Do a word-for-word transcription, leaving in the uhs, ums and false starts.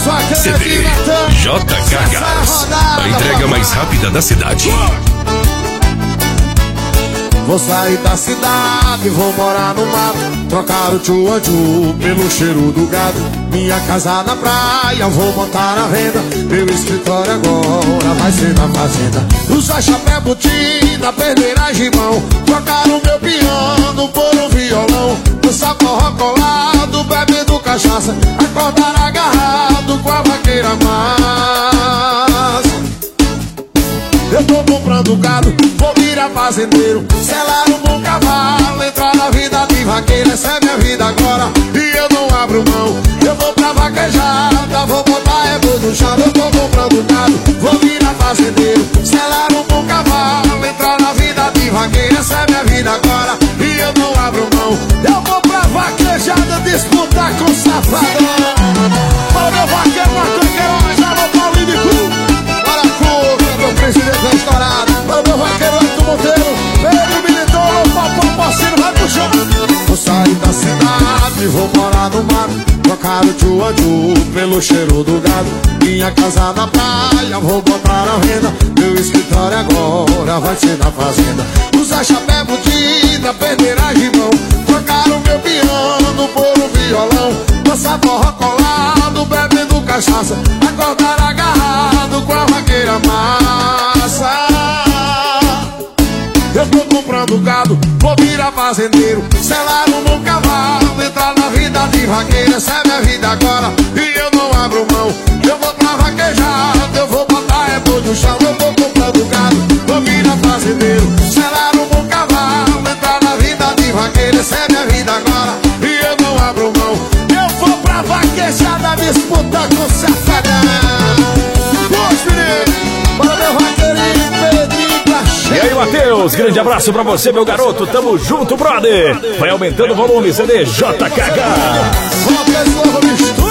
C D J K Gás, a entrega mais rápida da cidade. Vou sair da cidade, vou morar no mato, trocar o tchu-tchu pelo cheiro do gado. Minha casa na praia, vou montar a venda. Meu escritório agora vai ser na fazenda. Usar chapéu, botina, perderá gibão. Trocar o meu piano por um violão. Dançar forró colado, bebendo cachaça. Acordar agarrado com a vaqueira massa. Eu tô comprando gado, vou virar fazendeiro, selar um bom cavalo, entrar na vida de vaqueiro. Essa é minha vida agora e eu não abro mão. Eu vou pra vaquejada, vou botar ego no chão. Eu tô comprando gado, vou virar fazendeiro, selar um bom cavalo, entrar na vida de vaqueiro. Essa é minha vida agora e eu não abro mão. Eu vou pra vaquejada disputar com o safadão. Para meu vaqueiro, Marcos Queiroz, alô Paulinho de Cu. Para a meu presidente é estourado. Para o meu vaqueiro Arthur Monteiro, Pedro Militou, o Papo Pocino vai pro chão. Vou sair da cidade, vou morar no mato, trocar o tchu-tchu pelo cheiro do gado. Minha casa na praia, vou botar a venda. Meu escritório agora vai ser na fazenda. Usar chapéu, botina, perderá gibão. Trocar o meu piano por um violão. Dançar forró colado, bebendo cachaça. Acordar agarrado com a vaqueira massa. Eu tô comprando gado, vou virar fazendeiro, selar um bom cavalo, entrar na vida de vaqueiro. Essa é minha vida agora e eu não abro mão. Eu vou pra vaquejada, eu vou botar é boi no chão. Eu tô comprando gado, vou virar fazendeiro, selar um bom cavalo, entrar na vida de vaqueiro. Essa é minha vida agora e eu não abro mão. Eu vou pra vaquejada disputar com o safadão. Pois, menino, para meu vaqueirinho, Pedrinho. E aí, Matheus, grande abraço pra você, meu garoto. Tamo junto, brother. Vai aumentando o volume, C D J K Gás. Vamos, pessoal, vamos